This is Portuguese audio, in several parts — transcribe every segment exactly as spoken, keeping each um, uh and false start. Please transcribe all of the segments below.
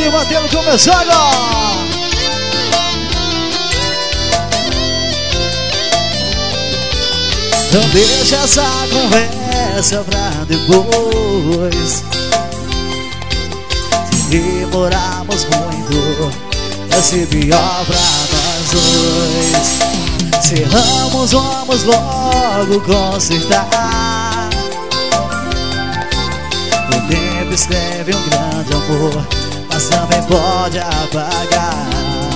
e batendo, começando. Não deixa essa conversa pra depois. Se demorarmos muito, vai ser pior pra nós dois. Se erramos, vamos logo consertar. O tempo escreve um grande amor, mas também pode apagar.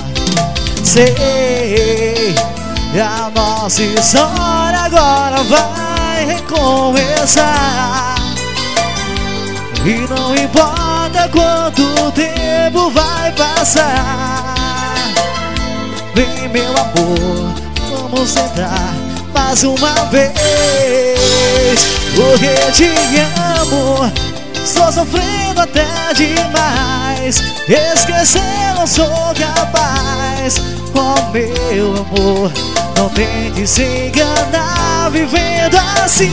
Sei, a nossa história agora vai recomeçar. E não importa quanto tempo vai passar. Vem, meu amor, vamos tentar mais uma vez. Porque te amo, estou sofrendo até demais. Esquecer não sou capaz. Oh, meu amor, não tente se enganar vivendo assim.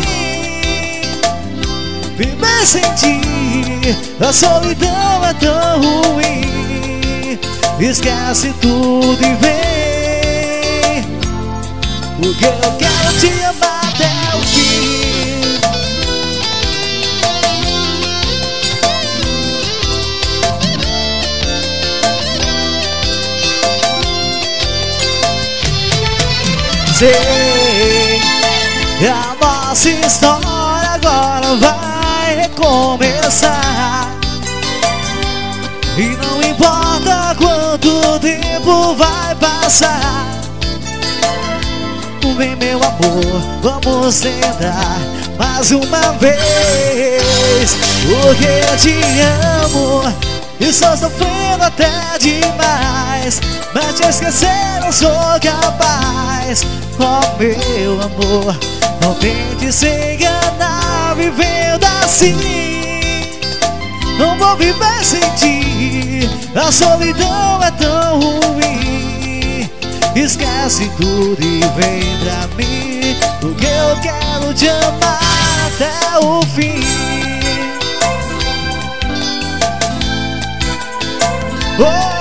Viver sem ti, a solidão é tão ruim. Esquece tudo e vem, porque eu quero te amar até o fim. Sei, a nossa história agora vai recomeçar. E não importa quanto tempo vai passar. Vem, meu amor, vamos tentar mais uma vez. Porque te amo, estou sofrendo até demais. Mas te esquecer não sou capaz. Oh, meu amor, não tente se enganar vivendo assim. Não vou viver sem ti, a solidão é tão ruim. Esquece tudo e vem pra mim, porque eu quero te amar até o fim. Oh!